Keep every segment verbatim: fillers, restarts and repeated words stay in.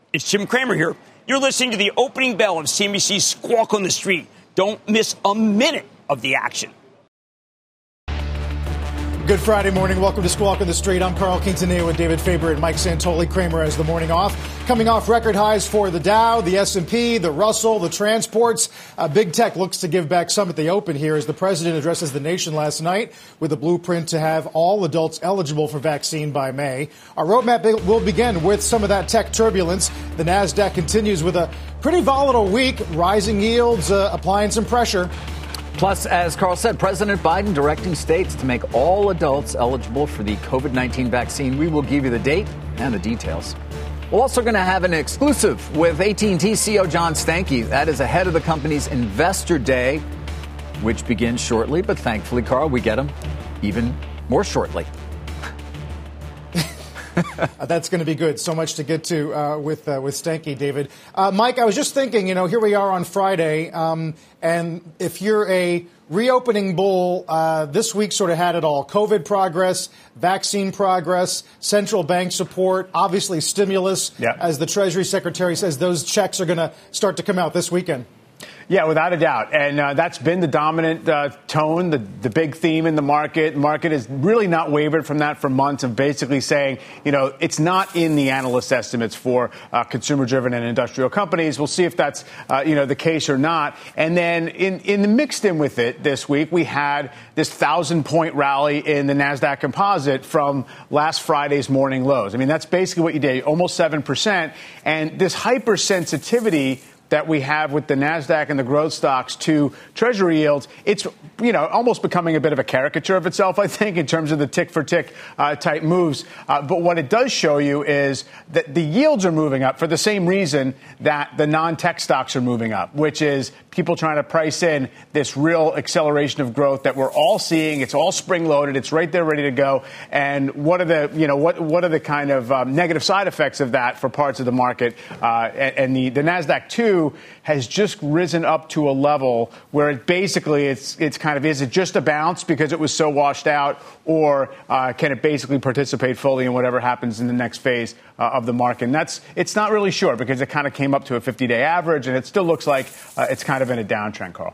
It's Jim Cramer here. You're listening to the opening bell of C N B C's Squawk on the Street. Don't miss a minute of the action. Good Friday morning. Welcome to Squawk on the Street. I'm Carl Quintanilla with David Faber and Mike Santoli. Cramer as the morning off. Coming off record highs for the Dow, the S and P, the Russell, the transports. Uh, big tech looks to give back some at the open here as the president addresses the nation last night with a blueprint to have all adults eligible for vaccine by May. Our roadmap will begin with some of that tech turbulence. The NASDAQ continues with a pretty volatile week, rising yields, uh, applying some pressure. Plus, as Carl said, President Biden directing states to make all adults eligible for the COVID nineteen vaccine. We will give you the date and the details. We're also going to have an exclusive with A T and T C E O John Stankey. That is ahead of the company's Investor Day, which begins shortly. But thankfully, Carl, we get him even more shortly. uh, that's going to be good. So much to get to uh, with uh, with Stanky, David. Uh, Mike, I was just thinking, you know, here we are on Friday, um, and if you're a reopening bull, uh, this week sort of had it all. COVID progress, vaccine progress, central bank support, obviously stimulus. Yeah. As the Treasury Secretary says, those checks are going to start to come out this weekend. Yeah, without a doubt. And uh, that's been the dominant uh, tone, the, the big theme in the market. The market has really not wavered from that for months of basically saying, you know, it's not in the analyst estimates for uh, consumer-driven and industrial companies. We'll see if that's, uh, you know, the case or not. And then in, in the mixed in with it this week, we had this thousand-point rally in the NASDAQ composite from last Friday's morning lows. I mean, that's basically what you did, almost seven percent. And this hypersensitivity that we have with the NASDAQ and the growth stocks to Treasury yields, it's, you know, almost becoming a bit of a caricature of itself, I think, in terms of the tick for tick uh, type moves. Uh, but what it does show you is that the yields are moving up for the same reason that the non-tech stocks are moving up, which is people trying to price in this real acceleration of growth that we're all seeing. It's all spring loaded. It's right there ready to go. And what are the, you know, what, what are the kind of um, negative side effects of that for parts of the market? Uh, and, and the, the NASDAQ two has just risen up to a level where it basically it's it's kind of, is it just a bounce because it was so washed out, or uh, can it basically participate fully in whatever happens in the next phase uh, of the market? And that's, it's not really sure because it kind of came up to a fifty-day average, and it still looks like uh, it's kind of in a downtrend, Carl.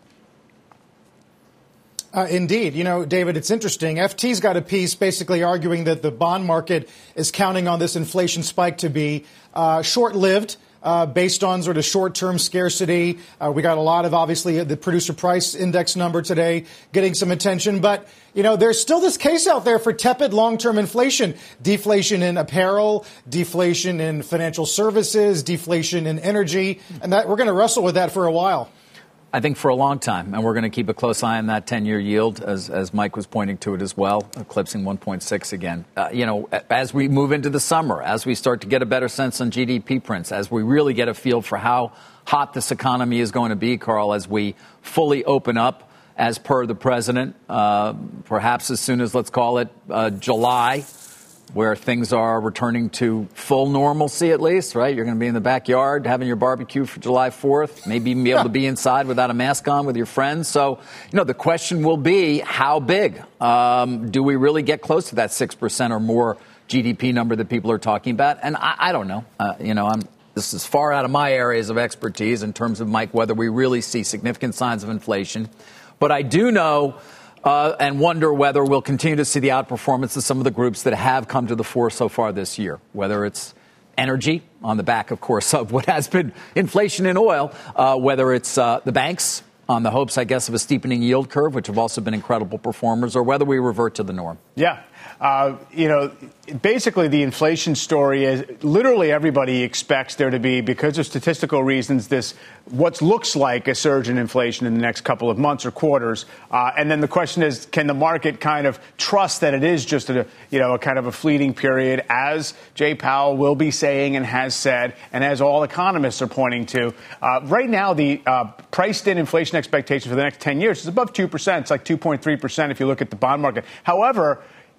Uh, indeed. You know, David, it's interesting. F T's got a piece basically arguing that the bond market is counting on this inflation spike to be uh, short-lived. Uh, based on sort of short-term scarcity. Uh, we got a lot of, obviously, the producer price index number today getting some attention. But, you know, there's still this case out there for tepid long-term inflation. Deflation in apparel, deflation in financial services, deflation in energy. And that we're going to wrestle with that for a while. I think for a long time, and we're going to keep a close eye on that ten-year yield, as as Mike was pointing to it as well, eclipsing one point six again. Uh, you know, as we move into the summer, as we start to get a better sense on G D P prints, as we really get a feel for how hot this economy is going to be, Carl, as we fully open up, as per the president, uh, perhaps as soon as, let's call it, uh, July, where things are returning to full normalcy, at least, right? You're going to be in the backyard having your barbecue for July fourth, maybe even be able to be inside without a mask on with your friends. So, you know, the question will be, how big? Um, do we really get close to that six percent or more G D P number that people are talking about? And I, I don't know. Uh, you know, I'm, this is far out of my areas of expertise in terms of, Mike, whether we really see significant signs of inflation. But I do know Uh, and wonder whether we'll continue to see the outperformance of some of the groups that have come to the fore so far this year, whether it's energy on the back, of course, of what has been inflation in oil, uh, whether it's uh, the banks on the hopes, I guess, of a steepening yield curve, which have also been incredible performers, or whether we revert to the norm. Yeah. Uh, you know, basically the inflation story is literally everybody expects there to be, because of statistical reasons, this what looks like a surge in inflation in the next couple of months or quarters. Uh, and then the question is, can the market kind of trust that it is just a, you know, a kind of a fleeting period, as Jay Powell will be saying and has said, and as all economists are pointing to. Uh, right now, the uh, priced in inflation expectation for the next ten years is above two percent. It's like two point three percent if you look at the bond market. However,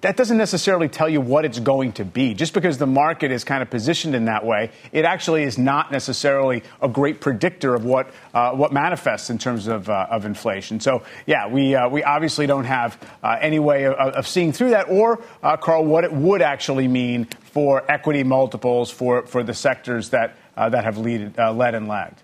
that doesn't necessarily tell you what it's going to be. Just because the market is kind of positioned in that way, it actually is not necessarily a great predictor of what uh, what manifests in terms of uh, of inflation. So, yeah, we uh, we obviously don't have uh, any way of, of seeing through that, or, uh, Carl, what it would actually mean for equity multiples for, for the sectors that uh, that have lead, uh, led and lagged.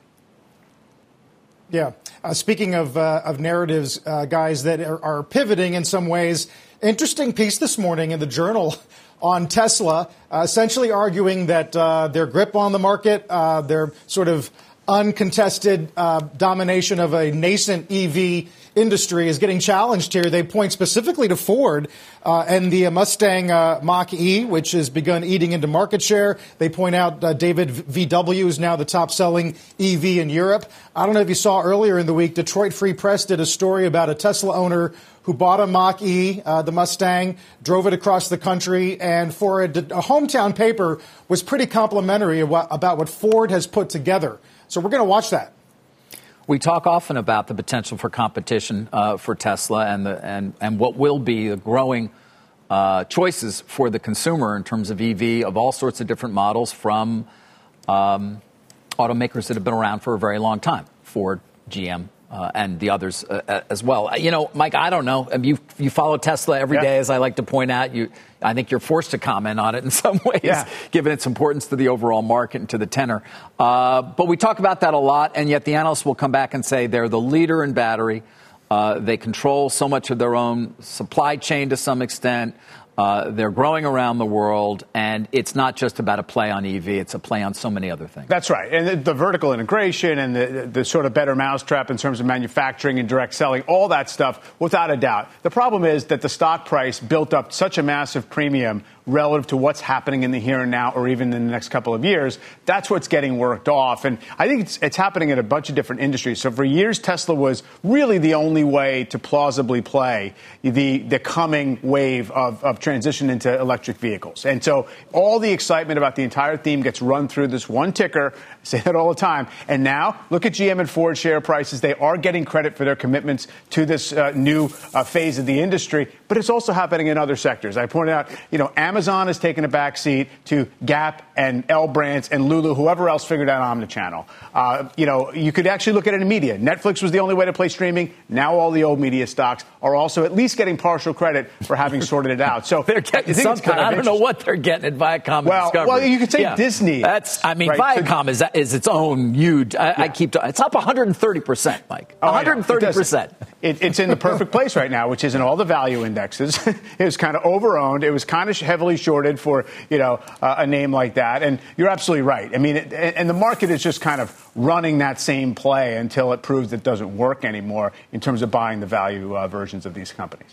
Yeah. Uh, speaking of uh, of narratives, uh, guys, that are, are pivoting in some ways, interesting piece this morning in the Journal on Tesla, uh, essentially arguing that uh, their grip on the market, uh, their sort of uncontested uh, domination of a nascent E V industry is getting challenged here. They point specifically to Ford uh, and the Mustang uh, Mach-E, which has begun eating into market share. They point out uh, David V W is now the top-selling E V in Europe. I don't know if you saw earlier in the week, Detroit Free Press did a story about a Tesla owner who bought a Mach-E, uh, the Mustang, drove it across the country, and for a, a hometown paper was pretty complimentary about what Ford has put together. So we're going to watch that. We talk often about the potential for competition uh, for Tesla and the and, and what will be the growing uh, choices for the consumer in terms of E V of all sorts of different models from um, automakers that have been around for a very long time, Ford, G M, uh, and the others uh, as well. You know, Mike, I don't know. You you follow Tesla every yeah. day, as I like to point out. You, I think you're forced to comment on it in some ways, yeah. given its importance to the overall market and to the tenor. Uh, but we talk about that a lot, and yet the analysts will come back and say they're the leader in battery. Uh, they control so much of their own supply chain to some extent. Uh, they're growing around the world, and it's not just about a play on E V. It's a play on so many other things. That's right. And the, the vertical integration and the, the sort of better mousetrap in terms of manufacturing and direct selling, all that stuff, without a doubt. The problem is that the stock price built up such a massive premium relative to what's happening in the here and now or even in the next couple of years. That's what's getting worked off. And I think it's, it's happening in a bunch of different industries. So for years, Tesla was really the only way to plausibly play the, the coming wave of, of transition into electric vehicles. And so all the excitement about the entire theme gets run through this one ticker. I say that all the time. And now look at G M and Ford share prices. They are getting credit for their commitments to this uh, new uh, phase of the industry. But it's also happening in other sectors. I pointed out, you know, Amazon has taken a backseat to Gap and L Brands and Lulu, whoever else figured out omnichannel. Uh, you know, you could actually look at it in media. Netflix was the only way to play streaming. Now all the old media stocks are also at least getting partial credit for having sorted it out. So they're getting something. Kind of I don't know what they're getting at Viacom and well, Discovery. Well, you could say yeah. Disney. That's, I mean, right? Viacom so, is is its own huge. I, yeah. I keep. It's up one hundred thirty percent, Mike. Oh, one hundred thirty percent. It, it's in the perfect place right now, which is in all the value indexes. It was kind of overowned. It was kind of heavily shorted for, you know, uh, a name like that. And you're absolutely right. I mean, it, and the market is just kind of running that same play until it proves it doesn't work anymore in terms of buying the value uh, versions of these companies.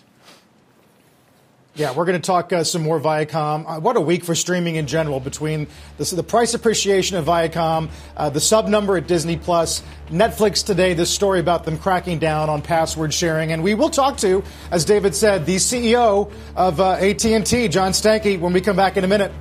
Yeah, we're going to talk uh, some more Viacom. Uh, what a week for streaming in general between the, the price appreciation of Viacom, uh, the sub number at Disney Plus, Netflix today, this story about them cracking down on password sharing. And we will talk to, as David said, the C E O of uh, A T and T, John Stankey, when we come back in a minute.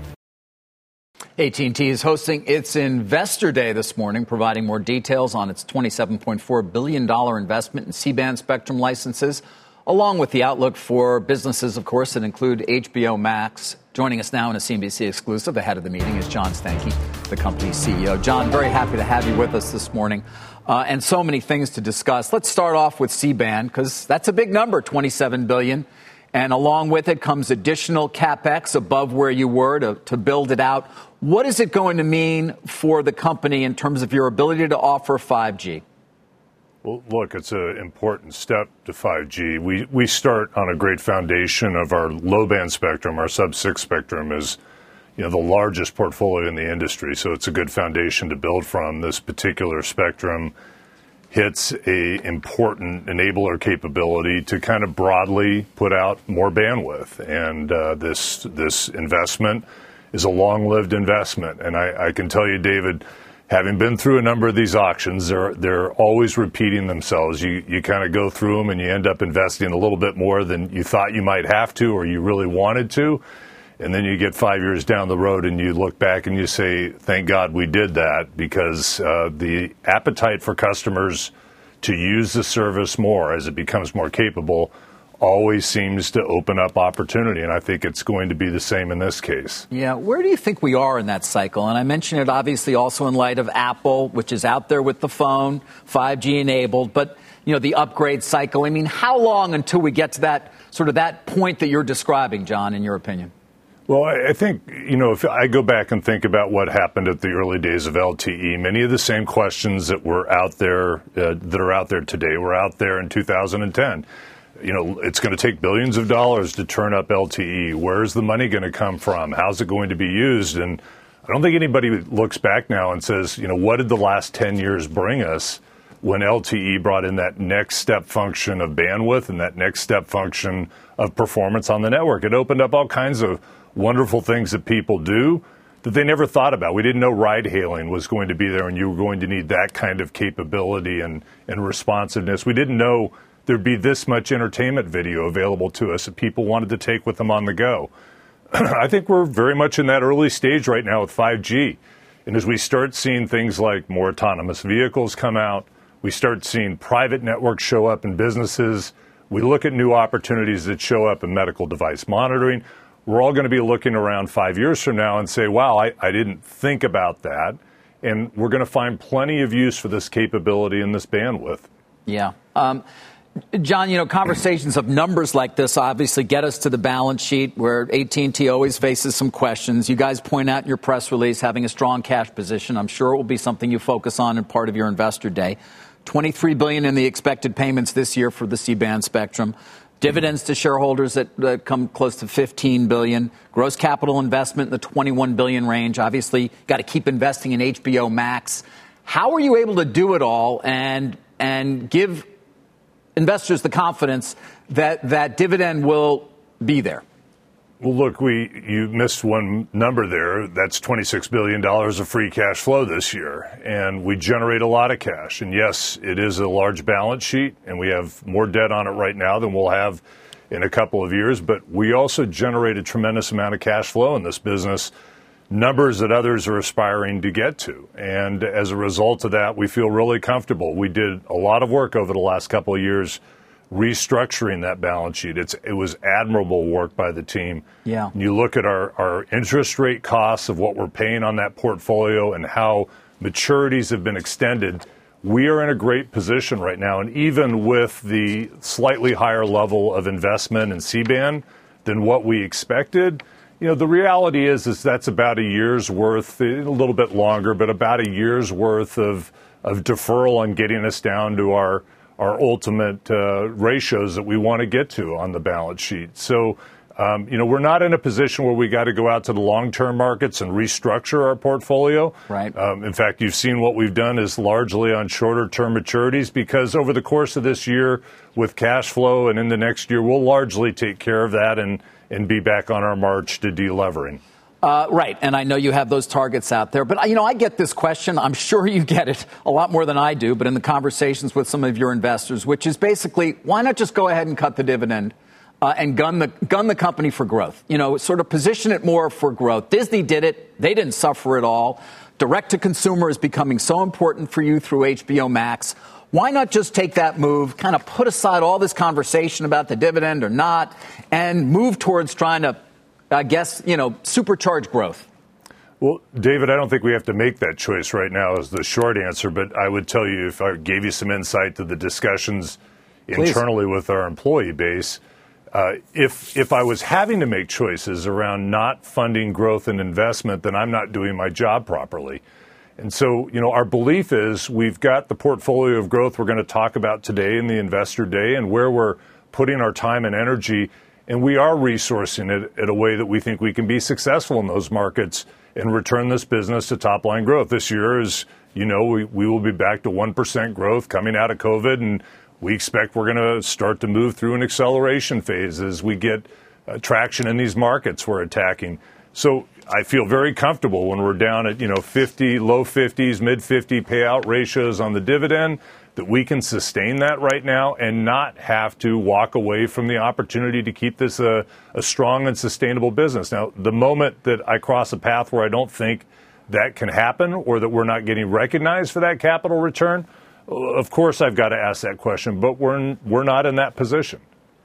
A T and T is hosting its Investor Day this morning, providing more details on its twenty-seven point four billion dollars investment in C-band spectrum licenses, along with the outlook for businesses, of course, that include H B O Max. Joining us now in a C N B C exclusive ahead of the meeting is John Stankey, the company's C E O. John, very happy to have you with us this morning, uh, and so many things to discuss. Let's start off with C-band, because that's a big number, twenty-seven billion dollars. And along with it comes additional CapEx above where you were to, to build it out. What is it going to mean for the company in terms of your ability to offer five G? Well, look, it's an important step to five G. We we start on a great foundation of our low-band spectrum. Our sub six spectrum is, you know, the largest portfolio in the industry, so it's a good foundation to build from. This particular spectrum hits a important enabler capability to kind of broadly put out more bandwidth, and uh, this this investment is a long-lived investment. And I, I can tell you, David, having been through a number of these auctions, they're they're always repeating themselves. You you kind of go through them and you end up investing a little bit more than you thought you might have to or you really wanted to. And then you get five years down the road and you look back and you say, thank God we did that, because uh, the appetite for customers to use the service more as it becomes more capable always seems to open up opportunity, and I think it's going to be the same in this case. Yeah, where do you think we are in that cycle? And I mention it obviously also in light of Apple, which is out there with the phone, five G enabled, but, you know, the upgrade cycle. I mean, how long until we get to that sort of that point that you're describing, John, in your opinion? Well, I think, you know, if I go back and think about what happened at the early days of L T E, many of the same questions that were out there, uh, that are out there today, were out there in two thousand ten. You know, it's going to take billions of dollars to turn up L T E. Where's the money going to come from? How's it going to be used? And I don't think anybody looks back now and says, you know, what did the last ten years bring us when L T E brought in that next step function of bandwidth and that next step function of performance on the network? It opened up all kinds of wonderful things that people do that they never thought about. We didn't know ride hailing was going to be there and you were going to need that kind of capability and, and responsiveness. We didn't know there'd be this much entertainment video available to us that people wanted to take with them on the go. I think we're very much in that early stage right now with five G. And as we start seeing things like more autonomous vehicles come out, we start seeing private networks show up in businesses, we look at new opportunities that show up in medical device monitoring, we're all going to be looking around five years from now and say, wow, I, I didn't think about that. And we're going to find plenty of use for this capability and this bandwidth. Yeah. Um, John, you know, conversations of numbers like this obviously get us to the balance sheet where A T and T always faces some questions. You guys point out in your press release having a strong cash position. I'm sure it will be something you focus on in part of your investor day. twenty-three billion dollars in the expected payments this year for the C-band spectrum. Dividends to shareholders that uh, come close to fifteen billion dollars. Gross capital investment in the twenty-one billion dollars range. Obviously, got to keep investing in H B O Max. How are you able to do it all and and give investors the confidence that that dividend will be there? Well, look, we you missed one number there. That's twenty-six billion dollars of free cash flow this year. And we generate a lot of cash. And yes, it is a large balance sheet, and we have more debt on it right now than we'll have in a couple of years. But we also generate a tremendous amount of cash flow in this business, numbers that others are aspiring to get to. And as a result of that, we feel really comfortable. We did a lot of work over the last couple of years restructuring that balance sheet. It's, it was admirable work by the team. Yeah. You look at our, our interest rate costs of what we're paying on that portfolio and how maturities have been extended. We are in a great position right now. And even with the slightly higher level of investment in C-band than what we expected, you know, the reality is, is that's about a year's worth, a little bit longer, but about a year's worth of, of deferral on getting us down to our our ultimate uh, ratios that we want to get to on the balance sheet. So, um, you know, we're not in a position where we got to go out to the long-term markets and restructure our portfolio. Right. Um, in fact, you've seen what we've done is largely on shorter-term maturities because over the course of this year with cash flow and in the next year, we'll largely take care of that and, and be back on our march to delevering. Uh, right, and I know you have those targets out there. But, you know, I get this question. I'm sure you get it a lot more than I do, but in the conversations with some of your investors, which is basically, why not just go ahead and cut the dividend uh, and gun the gun the company for growth? You know, sort of position it more for growth. Disney did it. They didn't suffer at all. Direct-to-consumer is becoming so important for you through H B O Max. Why not just take that move, kind of put aside all this conversation about the dividend or not, and move towards trying to, I guess, you know, supercharge growth? Well, David, I don't think we have to make that choice right now is the short answer. But I would tell you, if I gave you some insight to the discussions Please. internally with our employee base, uh, if if I was having to make choices around not funding growth and investment, then I'm not doing my job properly. And so, you know, our belief is we've got the portfolio of growth we're going to talk about today in the Investor Day and where we're putting our time and energy. And we are resourcing it in a way that we think we can be successful in those markets and return this business to top-line growth. This year is, you know, we, we will be back to one percent growth coming out of COVID, and we expect we're going to start to move through an acceleration phase as we get uh, traction in these markets we're attacking. So I feel very comfortable when we're down at, you know, fifty, low fifties, mid fifty payout ratios on the dividend, that we can sustain that right now and not have to walk away from the opportunity to keep this a, a strong and sustainable business. Now, the moment that I cross a path where I don't think that can happen or that we're not getting recognized for that capital return, of course I've got to ask that question, but we're, we're not in that position.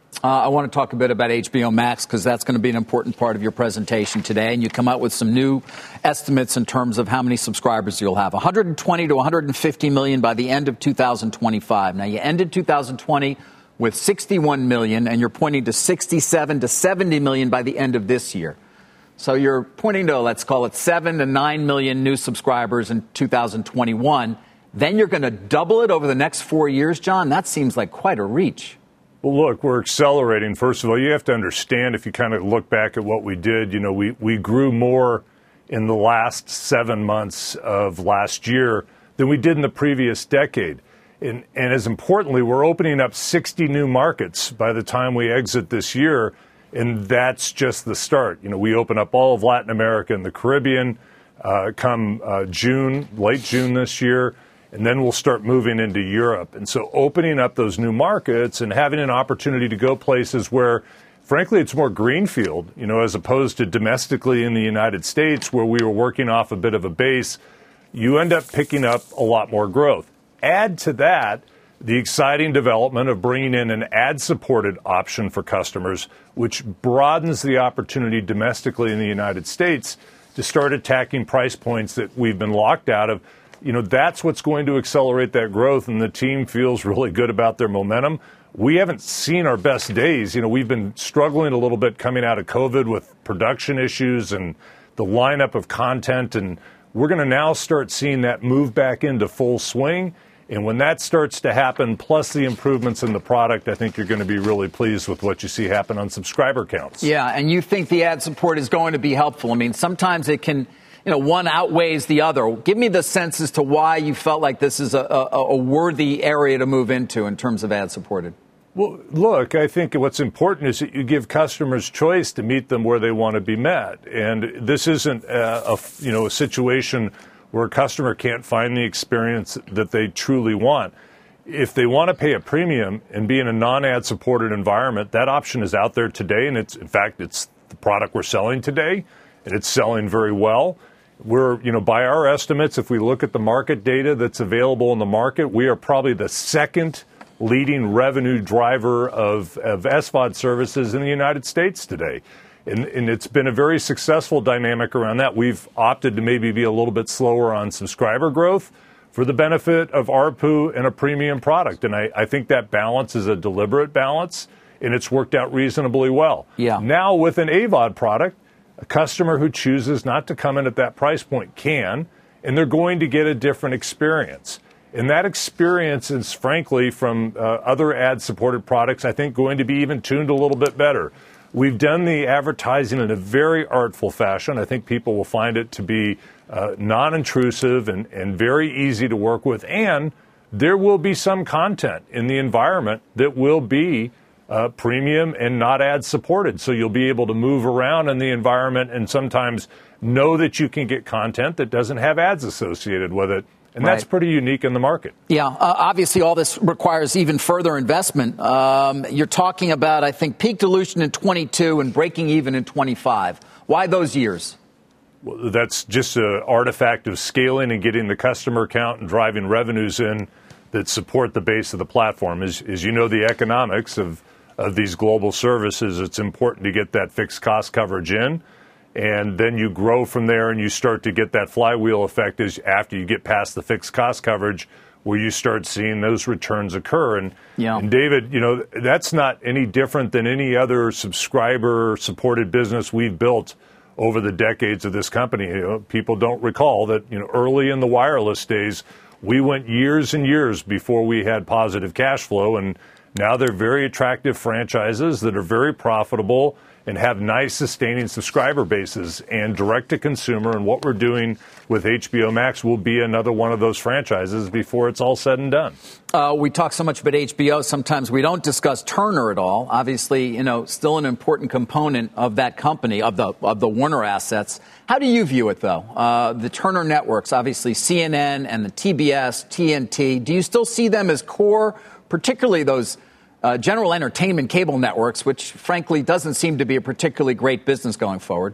Uh, I want to talk a bit about H B O Max because that's going to be an important part of your presentation today. And you come out with some new estimates in terms of how many subscribers you'll have. one hundred twenty to one hundred fifty million by the end of two thousand twenty-five. Now, you ended two thousand twenty with sixty-one million, and you're pointing to sixty-seven to seventy million by the end of this year. So you're pointing to, let's call it, seven to nine million new subscribers in two thousand twenty-one. Then you're going to double it over the next four years, John? That seems like quite a reach. Well, look, we're accelerating. First of all, you have to understand, if you kind of look back at what we did, you know, we, we grew more in the last seven months of last year than we did in the previous decade. And, and as importantly, we're opening up sixty new markets by the time we exit this year, and that's just the start. You know, we open up all of Latin America and the Caribbean uh, come uh, June, late June this year. And then we'll start moving into Europe. And so opening up those new markets and having an opportunity to go places where, frankly, it's more greenfield, you know, as opposed to domestically in the United States where we were working off a bit of a base, you end up picking up a lot more growth. Add to that the exciting development of bringing in an ad-supported option for customers, which broadens the opportunity domestically in the United States to start attacking price points that we've been locked out of. You know, that's what's going to accelerate that growth, and the team feels really good about their momentum. We haven't seen our best days. You know, we've been struggling a little bit coming out of COVID with production issues and the lineup of content, and we're going to now start seeing that move back into full swing. And when that starts to happen, plus the improvements in the product, I think you're going to be really pleased with what you see happen on subscriber counts. Yeah, and you think the ad support is going to be helpful. I mean, sometimes it can... You know, one outweighs the other. Give me the sense as to why you felt like this is a, a, a worthy area to move into in terms of ad-supported. Well, look, I think what's important is that you give customers choice to meet them where they want to be met. And this isn't a, a, you know, a situation where a customer can't find the experience that they truly want. If they want to pay a premium and be in a non-ad supported environment, that option is out there today. And it's, in fact, it's the product we're selling today, and it's selling very well. We're, you know, by our estimates, if we look at the market data that's available in the market, we are probably the second leading revenue driver of, of S V O D services in the United States today. And, and it's been a very successful dynamic around that. We've opted to maybe be a little bit slower on subscriber growth for the benefit of A R P U and a premium product. And I, I think that balance is a deliberate balance, and it's worked out reasonably well. Yeah. Now with an A V O D product, a customer who chooses not to come in at that price point can, and they're going to get a different experience. And that experience is, frankly, from uh, other ad-supported products, I think, going to be even tuned a little bit better. We've done the advertising in a very artful fashion. I think people will find it to be uh, non-intrusive and, and very easy to work with. And there will be some content in the environment that will be Uh, premium and not ad supported. So you'll be able to move around in the environment and sometimes know that you can get content that doesn't have ads associated with it. And right. That's pretty unique in the market. Yeah, uh, obviously all this requires even further investment. Um, you're talking about, I think, peak dilution in twenty-two and breaking even in twenty-five. Why those years? Well, that's just an artifact of scaling and getting the customer count and driving revenues in that support the base of the platform. As, as you know, the economics of of these global services, it's important to get that fixed cost coverage in, and then you grow from there and you start to get that flywheel effect as after you get past the fixed cost coverage where you start seeing those returns occur. And, yeah. and David, you know, that's not any different than any other subscriber supported business we've built over the decades of this company. You know, people don't recall that, you know, early in the wireless days, we went years and years before we had positive cash flow, and now they're very attractive franchises that are very profitable and have nice sustaining subscriber bases. And direct-to-consumer and what we're doing with H B O Max will be another one of those franchises before it's all said and done. Uh, we talk so much about H B O. Sometimes we don't discuss Turner at all. Obviously, you know, still an important component of that company, of the of the Warner assets. How do you view it, though? Uh, the Turner networks, obviously C N N and the T B S, T N T. Do you still see them as core, particularly those Uh, general entertainment cable networks, which frankly doesn't seem to be a particularly great business going forward?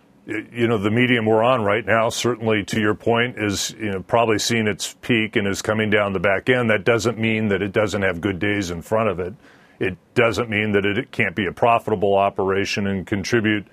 You know, the medium we're on right now, certainly to your point, is you know, probably seen its peak and is coming down the back end. That doesn't mean that it doesn't have good days in front of it. It doesn't mean that it can't be a profitable operation and contribute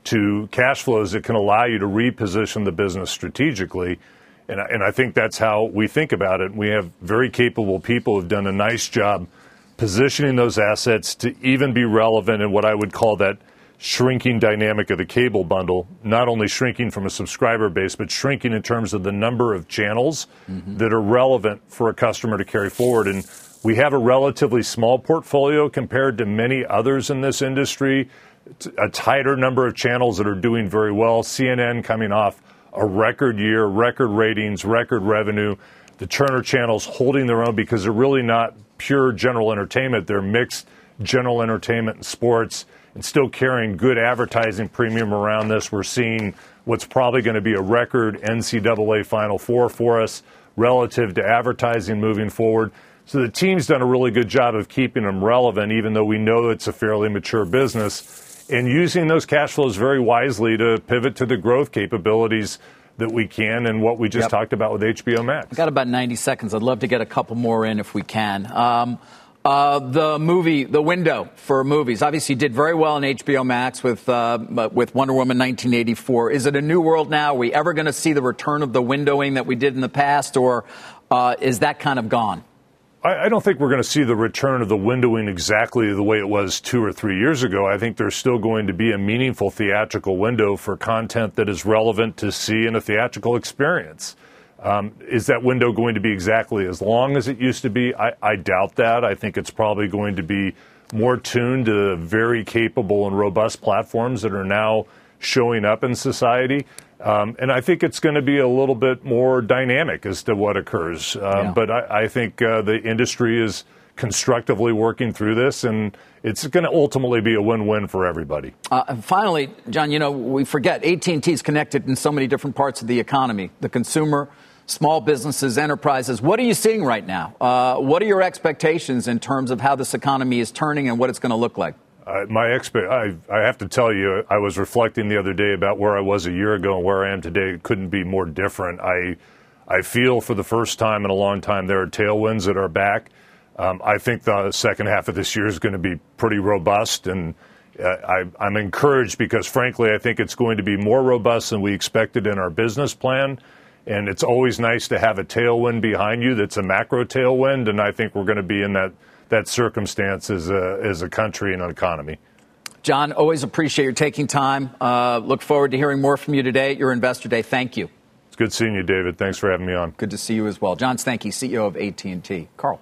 to cash flows that can allow you to reposition the business strategically. And I, and I think that's how we think about it. We have very capable people who've done a nice job positioning those assets to even be relevant in what I would call that shrinking dynamic of the cable bundle, not only shrinking from a subscriber base, but shrinking in terms of the number of channels mm-hmm. that are relevant for a customer to carry forward. And we have a relatively small portfolio compared to many others in this industry, a tighter number of channels that are doing very well. C N N coming off a record year, record ratings, record revenue. The Turner channels holding their own because they're really not pure general entertainment. They're mixed general entertainment and sports, and still carrying good advertising premium around this. We're seeing what's probably going to be a record N C double A Final Four for us relative to advertising moving forward. So the team's done a really good job of keeping them relevant, even though we know it's a fairly mature business, and using those cash flows very wisely to pivot to the growth capabilities that we can and what we just yep. talked about with H B O Max. I've got about ninety seconds. I'd love to get a couple more in if we can. Um, uh, the movie, the window for movies, obviously did very well in H B O Max with uh, with Wonder Woman nineteen eighty-four. Is it a new world now? Are we ever going to see the return of the windowing that we did in the past, or uh, is that kind of gone? I don't think we're going to see the return of the windowing exactly the way it was two or three years ago. I think there's still going to be a meaningful theatrical window for content that is relevant to see in a theatrical experience. Um, is that window going to be exactly as long as it used to be? I, I doubt that. I think it's probably going to be more tuned to very capable and robust platforms that are now showing up in society. Um, and I think it's going to be a little bit more dynamic as to what occurs. Um, yeah. But I, I think uh, the industry is constructively working through this, and it's going to ultimately be a win-win for everybody. Uh, and finally, John, you know, we forget A T and T is connected in so many different parts of the economy, the consumer, small businesses, enterprises. What are you seeing right now? Uh, what are your expectations in terms of how this economy is turning and what it's going to look like? Uh, my expe- I, I have to tell you, I was reflecting the other day about where I was a year ago and where I am today. It couldn't be more different. I I feel for the first time in a long time there are tailwinds that are back. Um, I think the second half of this year is going to be pretty robust, and uh, I, I'm encouraged because, frankly, I think it's going to be more robust than we expected in our business plan. And it's always nice to have a tailwind behind you that's a macro tailwind, and I think we're going to be in that that circumstance as a, as a country and an economy. John, always appreciate your taking time. Uh, look forward to hearing more from you today at your Investor Day. Thank you. It's good seeing you, David. Thanks for having me on. Good to see you as well. John Stankey, C E O of A T and T. Carl.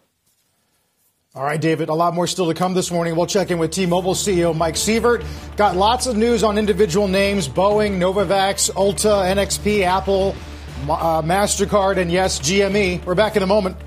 All right, David, a lot more still to come this morning. We'll check in with T-Mobile C E O Mike Sievert. Got lots of news on individual names: Boeing, Novavax, Ulta, N X P, Apple, uh, MasterCard, and yes, G M E. We're back in a moment.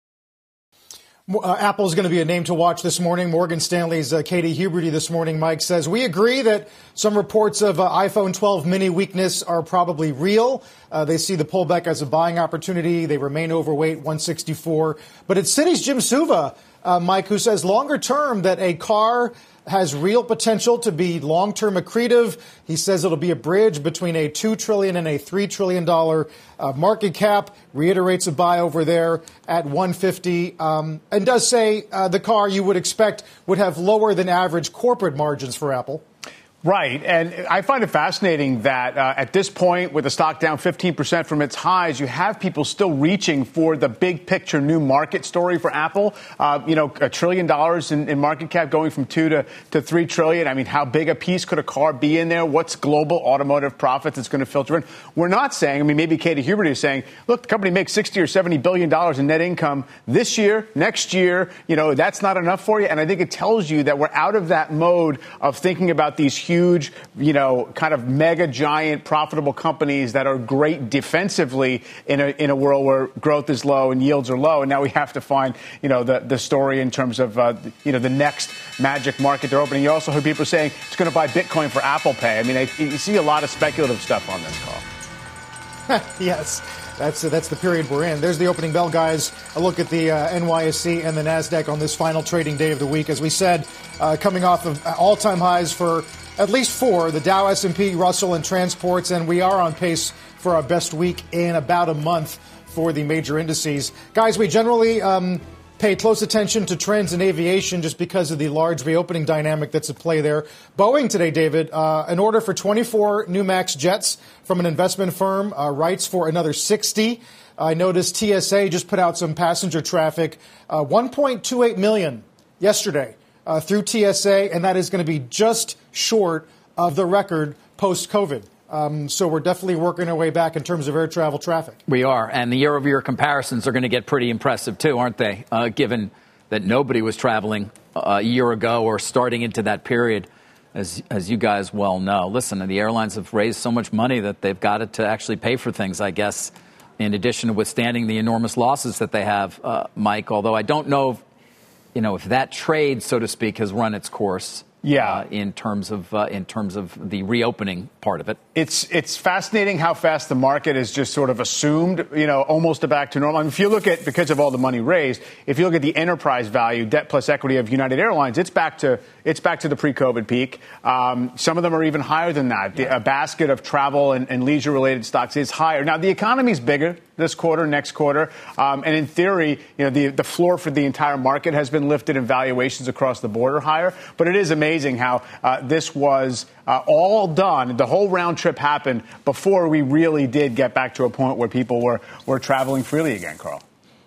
Uh, Apple is going to be a name to watch this morning. Morgan Stanley's uh, Katie Huberty this morning, Mike, says, we agree that some reports of uh, iPhone twelve mini weakness are probably real. Uh, they see the pullback as a buying opportunity. They remain overweight, one sixty-four. But it's Citi's Jim Suva, uh, Mike, who says longer term that a car has real potential to be long-term accretive. He says it'll be a bridge between a two trillion dollars and a three trillion dollars uh, market cap, reiterates a buy over there at one fifty, um, and does say uh, the car you would expect would have lower than average corporate margins for Apple. Right. And I find it fascinating that uh, at this point, with the stock down fifteen percent from its highs, you have people still reaching for the big picture new market story for Apple. Uh, you know, a trillion dollars in, in market cap going from two to, to three trillion. I mean, how big a piece could a car be in there? What's global automotive profits that's going to filter in? We're not saying, I mean, maybe Katie Huberty is saying, look, the company makes sixty or seventy billion dollars in net income this year, next year. You know, that's not enough for you. And I think it tells you that we're out of that mode of thinking about these huge, you know, kind of mega giant profitable companies that are great defensively in a in a world where growth is low and yields are low. And now we have to find, you know, the, the story in terms of, uh, you know, the next magic market they're opening. You also heard people saying it's going to buy Bitcoin for Apple Pay. I mean, I, you see a lot of speculative stuff on this call. Yes. That's, uh, that's the period we're in. There's the opening bell, guys. A look at the uh, N Y S C and the NASDAQ on this final trading day of the week. As we said, uh, coming off of all-time highs for at least four, the Dow, S and P, Russell, and transports, and we are on pace for our best week in about a month for the major indices. Guys, we generally um, pay close attention to trends in aviation just because of the large reopening dynamic that's at play there. Boeing today, David, uh, an order for twenty-four new MAX jets from an investment firm, uh, rights for another sixty. I noticed T S A just put out some passenger traffic, uh, one point two eight million yesterday uh, through T S A, and that is going to be just short of the record post-COVID. Um, so we're definitely working our way back in terms of air travel traffic. We are. And the year-over-year comparisons are going to get pretty impressive, too, aren't they? Uh, given that nobody was traveling uh, a year ago or starting into that period, as as you guys well know. Listen, the airlines have raised so much money that they've got it to actually pay for things, I guess, in addition to withstanding the enormous losses that they have, uh, Mike, although I don't know if, you know, if that trade, so to speak, has run its course. Yeah, uh, in terms of uh, in terms of the reopening part of it, it's it's fascinating how fast the market is just sort of assumed, you know, almost back to normal. I mean, if you look at, because of all the money raised, if you look at the enterprise value, debt plus equity of United Airlines, it's back to it's back to the pre-COVID peak. Um, some of them are even higher than that. The, a basket of travel and, and leisure related stocks is higher. Now the economy is bigger this quarter, next quarter, um, and in theory, you know, the the floor for the entire market has been lifted and valuations across the board are higher. But it is amazing. Amazing how uh, this was uh, all done. The whole round trip happened before we really did get back to a point where people were, were traveling freely again, Carl.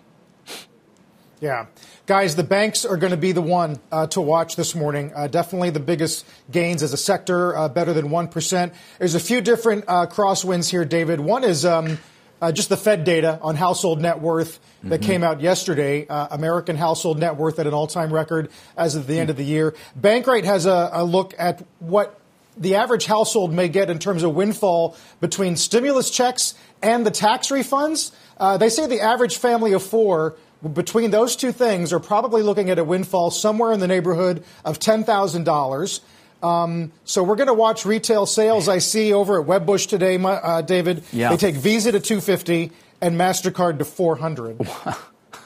Yeah. Guys, the banks are going to be the one uh, to watch this morning. Uh, definitely the biggest gains as a sector, uh, better than one percent. There's a few different uh, crosswinds here, David. One is um, uh, just the Fed data on household net worth that mm-hmm. came out yesterday. Uh, American household net worth at an all-time record as of the end of the year. Bankrate has a, a look at what the average household may get in terms of windfall between stimulus checks and the tax refunds. Uh, they say the average family of four, between those two things, are probably looking at a windfall somewhere in the neighborhood of ten thousand dollars. Um, so we're going to watch retail sales. I see over at Wedbush today, uh, David, yeah. They take Visa to two hundred fifty dollars and MasterCard to four hundred dollars.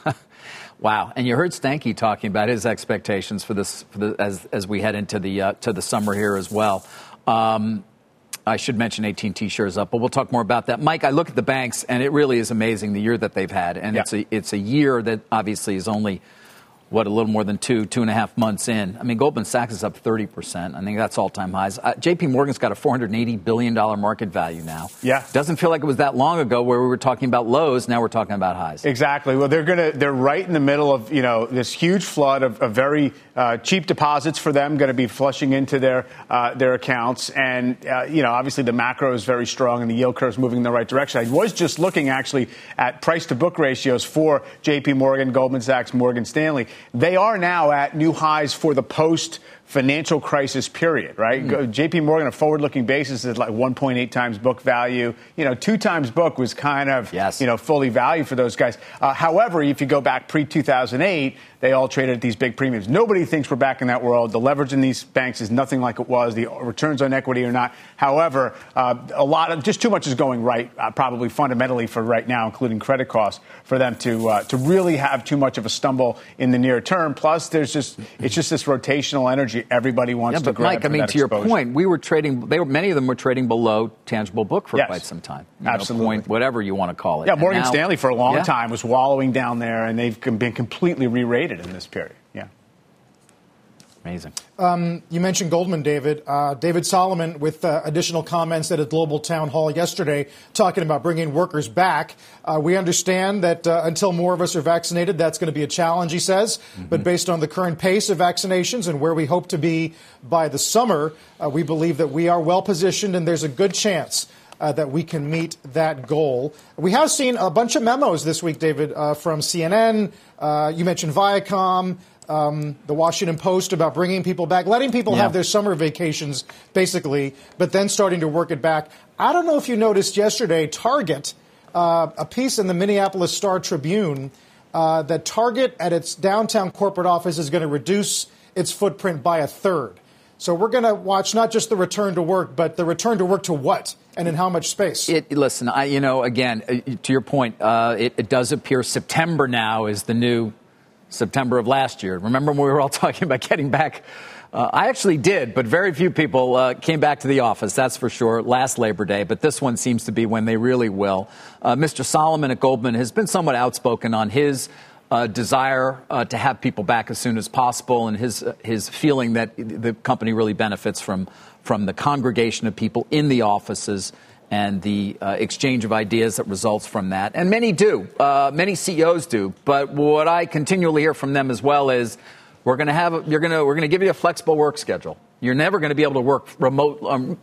Wow. And you heard Stanky talking about his expectations for this for the, as as we head into the uh, to the summer here as well. Um, I should mention A T and T shares up, but we'll talk more about that. Mike, I look at the banks, and it really is amazing the year that they've had. And yeah. it's a it's a year that obviously is only, what, a little more than two, two and a half months in. I mean, Goldman Sachs is up thirty percent. I think that's all-time highs. Uh, J P Morgan's got a four hundred eighty billion dollars market value now. Yeah. Doesn't feel like it was that long ago where we were talking about lows. Now we're talking about highs. Exactly. Well, they're going to, they're right in the middle of, you know, this huge flood of, of very uh, cheap deposits for them going to be flushing into their, uh, their accounts. And, uh, you know, obviously the macro is very strong and the yield curve is moving in the right direction. I was just looking actually at price to book ratios for J P Morgan, Goldman Sachs, Morgan Stanley. They are now at new highs for the post financial crisis period, right? Mm. J P Morgan, on a forward-looking basis, is like one point eight times book value. You know, two times book was kind of, yes. you know, fully valued for those guys. Uh, however, if you go back pre two thousand eight, they all traded at these big premiums. Nobody thinks we're back in that world. The leverage in these banks is nothing like it was. The returns on equity are not. However, uh, a lot of, just too much is going right, uh, probably fundamentally for right now, including credit costs, for them to uh, to really have too much of a stumble in the near term. Plus, there's just, it's just this rotational energy everybody wants yeah, to but grab. Mike, I mean, to exposure. your point, we were trading. They were many of them were trading below tangible book for yes. quite some time. You Absolutely, know, point, whatever you want to call it. Yeah, Morgan now, Stanley for a long yeah. time was wallowing down there, and they've been completely re-rated in this period. Yeah, amazing. Um, you mentioned Goldman, David. Uh, David Solomon with uh, additional comments at a global town hall yesterday talking about bringing workers back. Uh, we understand that uh, until more of us are vaccinated, that's going to be a challenge, he says. Mm-hmm. But based on the current pace of vaccinations and where we hope to be by the summer, uh, we believe that we are well positioned and there's a good chance Uh, that we can meet that goal. We have seen a bunch of memos this week, David, uh, from C N N. Uh, you mentioned Viacom, um, the Washington Post about bringing people back, letting people yeah. have their summer vacations, basically, but then starting to work it back. I don't know if you noticed yesterday, Target, uh, a piece in the Minneapolis Star Tribune, uh, that Target at its downtown corporate office is going to reduce its footprint by a third. So we're going to watch not just the return to work, but the return to work to what and in how much space? It, listen, I, you know, again, to your point, uh, it, it does appear September now is the new September of last year. Remember when we were all talking about getting back? Uh, I actually did, but very few people uh, came back to the office, that's for sure, last Labor Day. But this one seems to be when they really will. Uh, Mister Solomon at Goldman has been somewhat outspoken on his uh, desire uh, to have people back as soon as possible, and his uh, his feeling that the company really benefits from from the congregation of people in the offices and the uh, exchange of ideas that results from that. And many do. Uh, many C E Os do. But what I continually hear from them as well is, we're going to have, you're going to, we're going to give you a flexible work schedule. You're never going to be able to work remote. Um,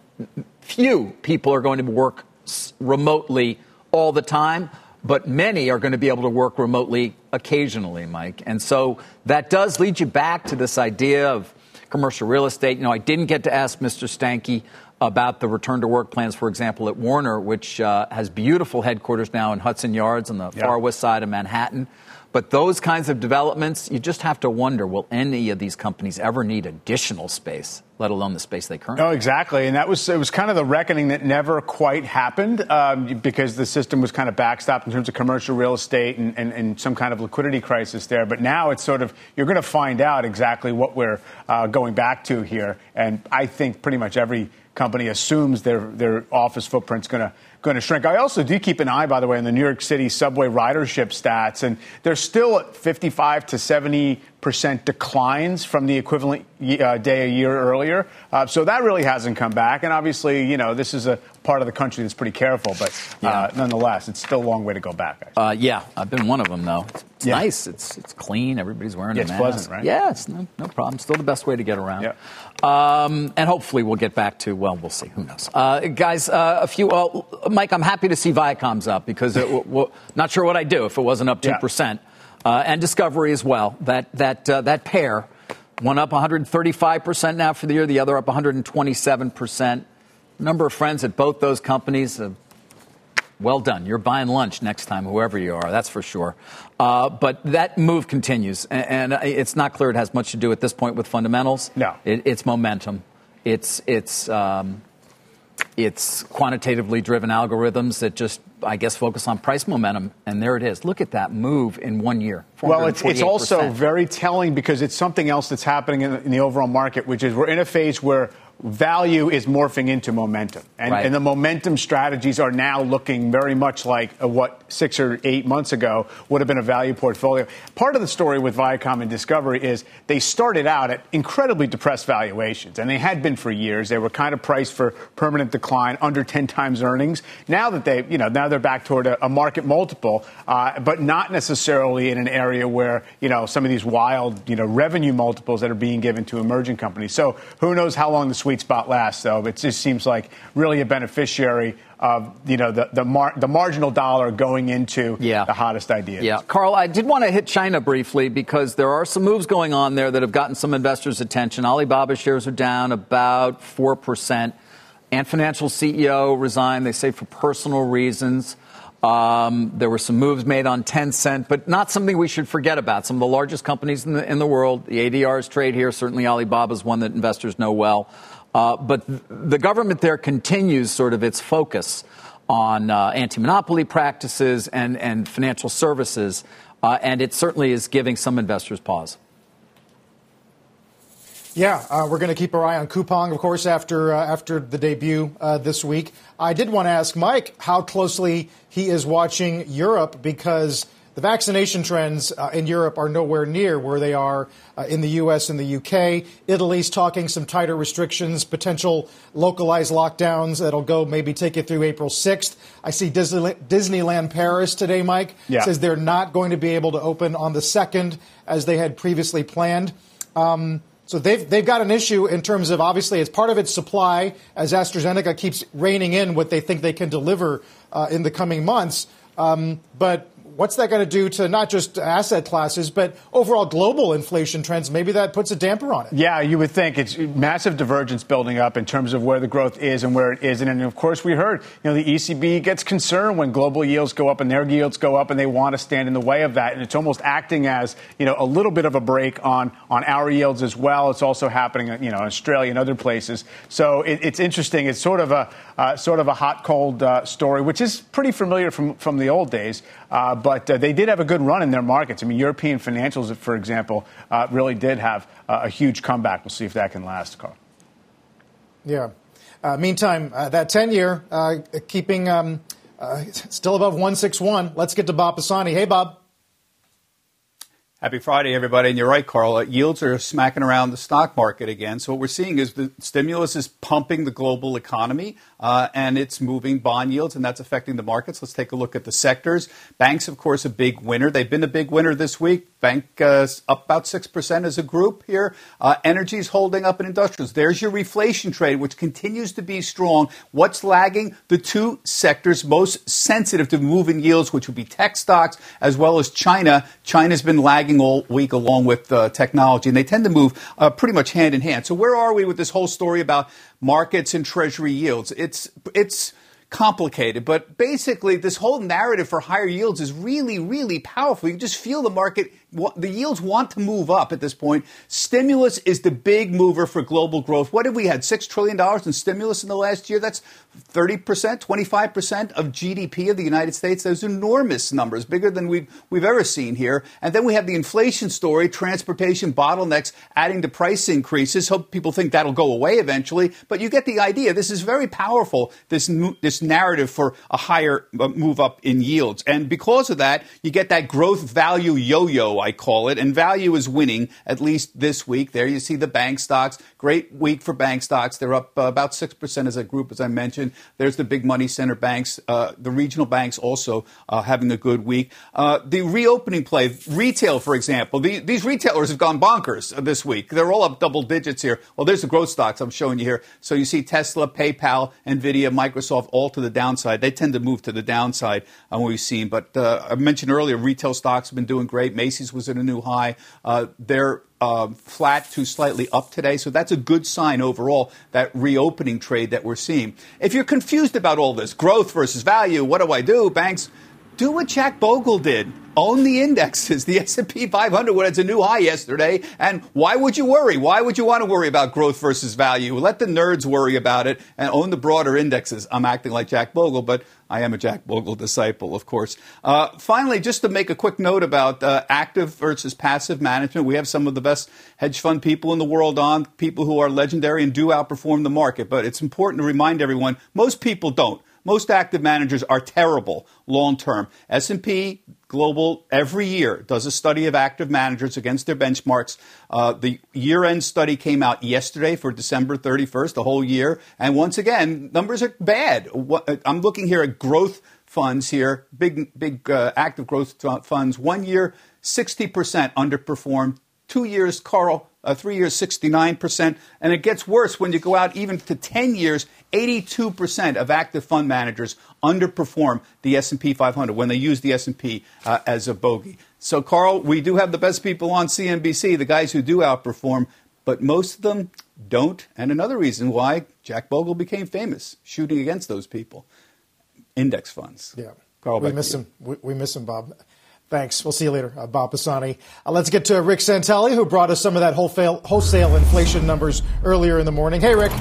few people are going to work s- remotely all the time, but many are going to be able to work remotely occasionally, Mike. And so that does lead you back to this idea of commercial real estate. You know, I didn't get to ask Mister Stanky about the return to work plans, for example, at Warner, which uh, has beautiful headquarters now in Hudson Yards on the yeah. far west side of Manhattan. But those kinds of developments, you just have to wonder, will any of these companies ever need additional space, let alone the space they currently have? Oh, exactly. And that was it was kind of the reckoning that never quite happened um, because the system was kind of backstopped in terms of commercial real estate and, and, and some kind of liquidity crisis there. But now it's sort of, you're going to find out exactly what we're uh, going back to here. And I think pretty much every company assumes their their office footprint's going to going to shrink. I also do keep an eye, by the way, on the New York City subway ridership stats, and they're still at fifty-five to seventy percent declines from the equivalent uh, day a year earlier. Uh, so that really hasn't come back. And obviously, you know, this is a part of the country that's pretty careful, but uh, yeah. nonetheless, it's still a long way to go back. Uh, yeah, I've been one of them, though. It's yeah. nice. It's it's clean. Everybody's wearing yeah, a mask. It's pleasant, right? Yeah, it's no, no problem. Still the best way to get around. Yeah. Um, and hopefully we'll get back to, well, we'll see. Who knows? Uh, guys, uh, a few, well, Mike, I'm happy to see Viacom's up because it, w- w- not sure what I'd do if it wasn't up two percent. Yeah. Uh, and Discovery as well. That that uh, that pair, one up one hundred thirty-five percent now for the year, the other up one hundred twenty-seven percent. Number of friends at both those companies. Uh, well done. You're buying lunch next time, whoever you are. That's for sure. Uh, but that move continues, and, and it's not clear it has much to do at this point with fundamentals. No, it, it's momentum. It's it's. Um, It's quantitatively driven algorithms that just, I guess, focus on price momentum. And there it is. Look at that move in one year. Well, it's, it's also very telling because it's something else that's happening in the, in the overall market, which is we're in a phase where value is morphing into momentum. And, right. and the momentum strategies are now looking very much like what six or eight months ago would have been a value portfolio. Part of the story with Viacom and Discovery is they started out at incredibly depressed valuations, and they had been for years. They were kind of priced for permanent decline, under ten times earnings. Now that they, you know, now they're back toward a, a market multiple, uh, but not necessarily in an area where, you know, some of these wild, you know, revenue multiples that are being given to emerging companies. So who knows how long the sweet spot lasts, though. It just seems like really a beneficiary of, you know, the the, mar- the marginal dollar going into yeah. the hottest ideas. Yeah. Carl, I did want to hit China briefly because there are some moves going on there that have gotten some investors' attention. Alibaba shares are down about four percent. Ant Financial C E O resigned, they say, for personal reasons. Um, there were some moves made on Tencent, but not something we should forget about. Some of the largest companies in the, in the world, the A D Rs trade here. Certainly Alibaba is one that investors know well. Uh, but th- the government there continues sort of its focus on uh, anti-monopoly practices and, and financial services, uh, and it certainly is giving some investors pause. Yeah, uh, we're going to keep our eye on Coupang, of course, after uh, after the debut uh, this week. I did want to ask Mike how closely he is watching Europe because the vaccination trends uh, in Europe are nowhere near where they are uh, in the U S and the U K. Italy's talking some tighter restrictions, potential localized lockdowns that'll go maybe take it through April sixth. I see Disney- Disneyland Paris today, Mike, yeah. says they're not going to be able to open on the second as they had previously planned. Um So they've they've got an issue in terms of, obviously, it's part of its supply as AstraZeneca keeps reining in what they think they can deliver uh, in the coming months. Um, but what's that going to do to not just asset classes, but overall global inflation trends? Maybe that puts a damper on it. Yeah, you would think. It's massive divergence building up in terms of where the growth is and where it isn't. And, of course, we heard, you know, the E C B gets concerned when global yields go up and their yields go up, and they want to stand in the way of that. And it's almost acting as, you know, a little bit of a brake on, on our yields as well. It's also happening, you know, in Australia and other places. So it, it's interesting. It's sort of a uh, sort of a hot, cold uh, story, which is pretty familiar from, from the old days. Uh, but uh, they did have a good run in their markets. I mean, European financials, for example, uh, really did have uh, a huge comeback. We'll see if that can last, Carl. Yeah. Uh, meantime, uh, that ten-year uh, keeping um, uh, still above one sixty-one. Let's get to Bob Pisani. Hey, Bob. Happy Friday, everybody. And you're right, Carl. Uh, yields are smacking around the stock market again. So what we're seeing is the stimulus is pumping the global economy, uh, and it's moving bond yields, and that's affecting the markets. Let's take a look at the sectors. Banks, of course, a big winner. They've been a big winner this week. Bank uh, up about six percent as a group here. Uh, energy is holding up in industrials. There's your reflation trade, which continues to be strong. What's lagging? The two sectors most sensitive to moving yields, which would be tech stocks as well as China. China's been lagging all week along with uh, technology, and they tend to move uh, pretty much hand in hand. So where are we with this whole story about markets and treasury yields? It's it's complicated, but basically this whole narrative for higher yields is really, really powerful. You just feel the market, the yields want to move up at this point. Stimulus is the big mover for global growth. What have we had? six trillion dollars in stimulus in the last year? That's thirty percent, twenty-five percent of G D P of the United States. Those are enormous numbers, bigger than we've, we've ever seen here. And then we have the inflation story, transportation bottlenecks adding to price increases. Hope people think that'll go away eventually. But you get the idea. This is very powerful, this, this narrative for a higher move up in yields. And because of that, you get that growth value yo-yo, I call it. And value is winning, at least this week. There you see the bank stocks. Great week for bank stocks. They're up uh, about six percent as a group, as I mentioned. There's the big money center banks. Uh, the regional banks also uh, having a good week. Uh, the reopening play, retail, for example. The, these retailers have gone bonkers this week. They're all up double digits here. Well, there's the growth stocks I'm showing you here. So you see Tesla, PayPal, NVIDIA, Microsoft, all to the downside. They tend to move to the downside on what we've seen. But uh, I mentioned earlier, retail stocks have been doing great. Macy's was at a new high. Uh, they're uh, flat to slightly up today. So that's a good sign overall, that reopening trade that we're seeing. If you're confused about all this, growth versus value, what do I do? Banks, do what Jack Bogle did. Own the indexes. The S and P five hundred went to a new high yesterday. And why would you worry? Why would you want to worry about growth versus value? Let the nerds worry about it and own the broader indexes. I'm acting like Jack Bogle, but I am a Jack Bogle disciple, of course. Uh, finally, just to make a quick note about uh, active versus passive management, we have some of the best hedge fund people in the world on, people who are legendary and do outperform the market. But it's important to remind everyone, most people don't. Most active managers are terrible long-term. S and P Global every year does a study of active managers against their benchmarks. Uh, the year-end study came out yesterday for December thirty-first, the whole year. And once again, numbers are bad. What, I'm looking here at growth funds here, big, big uh, active growth funds. One year, sixty percent underperformed. Two years, Carl, uh, three years, sixty-nine percent. And it gets worse when you go out even to ten years, eighty-two percent of active fund managers underperform the S and P five hundred when they use the S and P uh, as a bogey. So, Carl, we do have the best people on C N B C, the guys who do outperform, but most of them don't. And another reason why Jack Bogle became famous, shooting against those people. Index funds. Yeah. Carl, we miss him. We, we miss him, Bob. Thanks. We'll see you later, uh, Bob Pisani. Uh, let's get to Rick Santelli, who brought us some of that wholesale, wholesale inflation numbers earlier in the morning. Hey, Rick.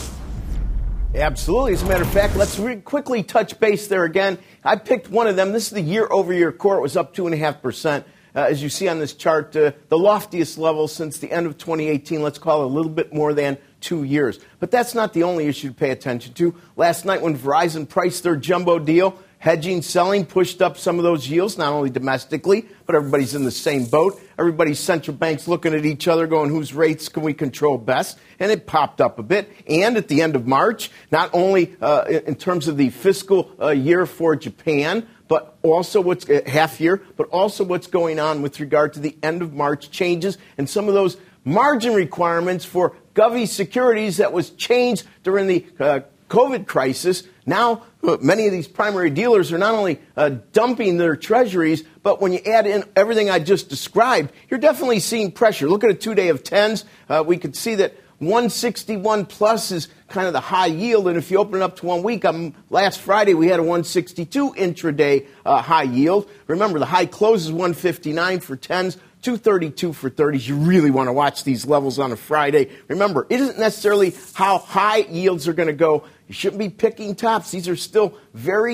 Absolutely. As a matter of fact, let's re- quickly touch base there again. I picked one of them. This is the year-over-year core. It was up two point five percent. Uh, as you see on this chart, uh, the loftiest level since the end of twenty eighteen. Let's call it a little bit more than two years. But that's not the only issue to pay attention to. Last night when Verizon priced their jumbo deal, hedging, selling, pushed up some of those yields, not only domestically, but everybody's in the same boat. Everybody's central banks looking at each other going, whose rates can we control best? And it popped up a bit. And at the end of March, not only uh, in terms of the fiscal uh, year for Japan, but also what's uh, half year, but also what's going on with regard to the end of March changes and some of those margin requirements for Govy securities that was changed during the uh, COVID crisis. Now, many of these primary dealers are not only uh, dumping their treasuries, but when you add in everything I just described, you're definitely seeing pressure. Look at a two-day of tens. Uh, we could see that one sixty-one plus is kind of the high yield. And if you open it up to one week, um, last Friday we had a one sixty-two intraday uh, high yield. Remember, the high close is one fifty-nine for tens. two thirty-two for thirties. You really want to watch these levels on a Friday. Remember, it isn't necessarily how high yields are going to go. You shouldn't be picking tops. These are still very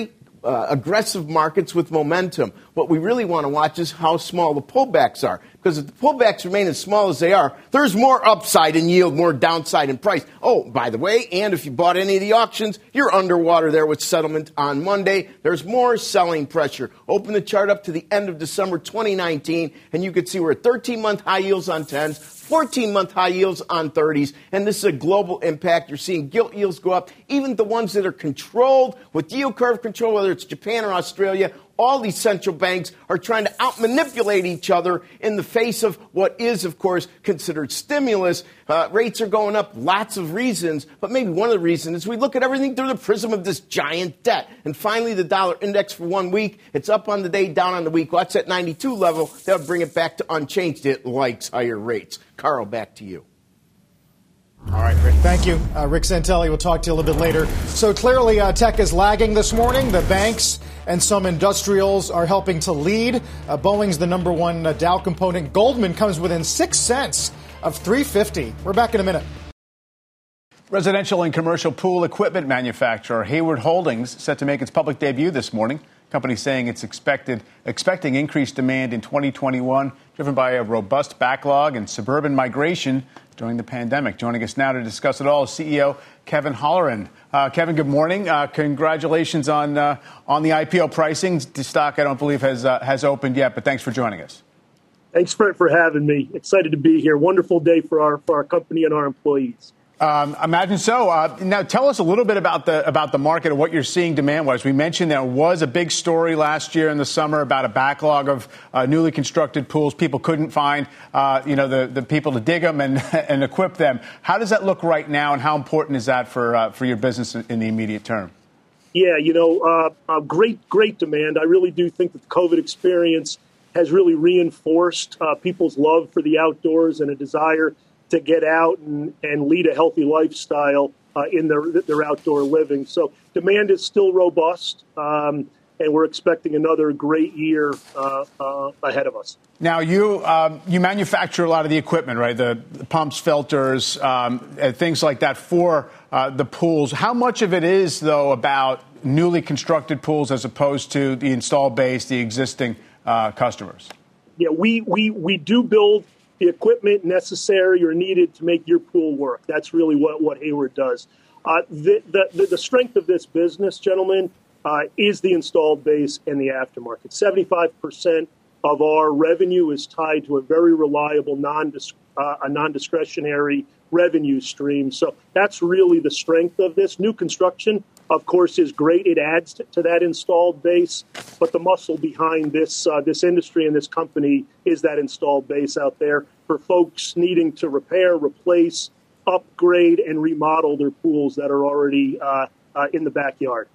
uh, aggressive markets with momentum. What we really want to watch is how small the pullbacks are. Because if the pullbacks remain as small as they are, there's more upside in yield, more downside in price. Oh, by the way, and if you bought any of the auctions, you're underwater there with settlement on Monday. There's more selling pressure. Open the chart up to the end of December twenty nineteen, and you can see we're at thirteen-month high yields on tens, fourteen-month high yields on thirties, and this is a global impact. You're seeing gilt yields go up, even the ones that are controlled with yield curve control, whether it's Japan or Australia. All these central banks are trying to outmanipulate each other in the face of what is, of course, considered stimulus. Uh, rates are going up, lots of reasons, but maybe one of the reasons is we look at everything through the prism of this giant debt. And finally, the dollar index for one week, it's up on the day, down on the week. Well, that's at ninety-two level. That'll bring it back to unchanged. It likes higher rates. Carl, back to you. All right, Rick. Thank you. Uh, Rick Santelli, we'll talk to you a little bit later. So clearly uh, tech is lagging this morning. The banks and some industrials are helping to lead. Uh, Boeing's the number one uh, Dow component. Goldman comes within six cents of three fifty. We're back in a minute. Residential and commercial pool equipment manufacturer Hayward Holdings set to make its public debut this morning. Company saying it's expected expecting increased demand in twenty twenty-one, driven by a robust backlog and suburban migration during the pandemic. Joining us now to discuss it all is C E O Kevin Holleran. Uh, Kevin, good morning. Uh, congratulations on uh, on the I P O pricing. The stock, I don't believe, has uh, has opened yet, but thanks for joining us. Thanks for for having me. Excited to be here. Wonderful day for our for our company and our employees. Um, imagine so. Uh, now, tell us a little bit about the about the market and what you're seeing demand-wise. We mentioned there was a big story last year in the summer about a backlog of uh, newly constructed pools. People couldn't find, uh, you know, the, the people to dig them and and equip them. How does that look right now, and how important is that for uh, for your business in the immediate term? Yeah, you know, uh, uh, great great demand. I really do think that the COVID experience has really reinforced uh, people's love for the outdoors and a desire to get out and, and lead a healthy lifestyle uh, in their their outdoor living. So demand is still robust, um, and we're expecting another great year uh, uh, ahead of us. Now, you um, you manufacture a lot of the equipment, right? The, the pumps, filters, um, and things like that for uh, the pools. How much of it is, though, about newly constructed pools as opposed to the installed base, the existing uh, customers? Yeah, we, we, we do build the equipment necessary or needed to make your pool work. That's really what, what Hayward does. Uh, the, the, the strength of this business, gentlemen, uh, is the installed base and the aftermarket. seventy-five percent of our revenue is tied to a very reliable, non uh, a non-discretionary revenue stream. So that's really the strength of this. New construction, of course, is great. It adds to, to that installed base. But the muscle behind this uh, this industry and this company is that installed base out there for folks needing to repair, replace, upgrade, and remodel their pools that are already uh, uh, in the backyard.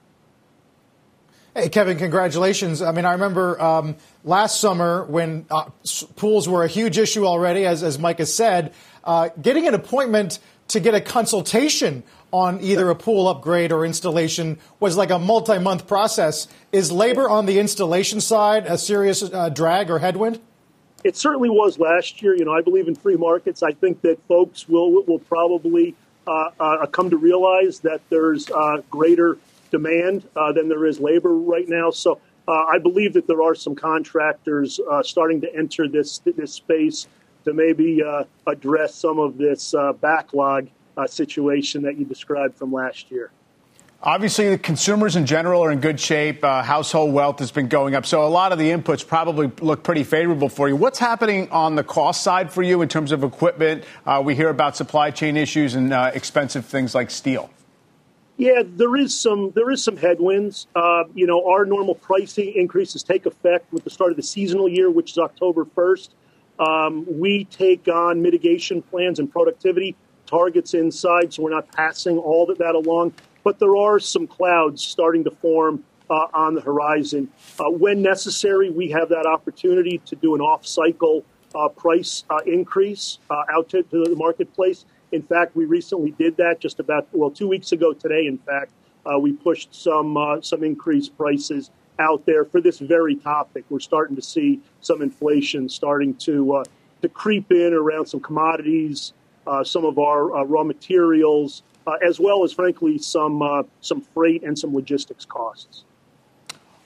Hey, Kevin, congratulations. I mean, I remember um, last summer when uh, pools were a huge issue already, as, as Mike has said, uh, getting an appointment to get a consultation on either a pool upgrade or installation was like a multi-month process. Is labor on the installation side a serious uh, drag or headwind? It certainly was last year. You know, I believe in free markets. I think that folks will will probably uh, uh, come to realize that there's uh, greater demand uh, than there is labor right now. So uh, I believe that there are some contractors uh, starting to enter this this space to maybe uh, address some of this uh, backlog uh, situation that you described from last year. Obviously, the consumers in general are in good shape. Uh, household wealth has been going up. So a lot of the inputs probably look pretty favorable for you. What's happening on the cost side for you in terms of equipment? Uh, we hear about supply chain issues and uh, expensive things like steel. Yeah, there is some there is some headwinds. Uh, you know, our normal pricing increases take effect with the start of the seasonal year, which is October first. Um, we take on mitigation plans and productivity targets inside, so we're not passing all of that along. But there are some clouds starting to form uh, on the horizon. Uh, when necessary, we have that opportunity to do an off-cycle uh, price uh, increase uh, out to, to the marketplace. In fact, we recently did that just about, well, two weeks ago today, in fact. Uh, we pushed some uh, some increased prices out there for this very topic. We're starting to see some inflation starting to uh, to creep in around some commodities, uh, some of our uh, raw materials, uh, as well as, frankly, some uh, some freight and some logistics costs.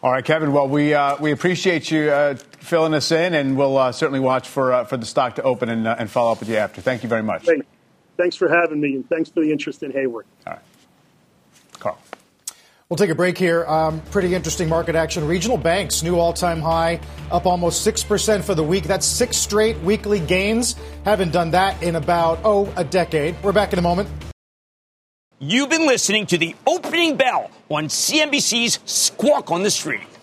All right, Kevin. Well, we uh, we appreciate you uh, filling us in, and we'll uh, certainly watch for uh, for the stock to open and, uh, and follow up with you after. Thank you very much. Great. Thanks for having me, and thanks for the interest in Hayward. All right. Carl. We'll take a break here. Um, pretty interesting market action. Regional banks, new all-time high, up almost six percent for the week. That's six straight weekly gains. Haven't done that in about, oh, a decade. We're back in a moment. You've been listening to the opening bell on C N B C's Squawk on the Street.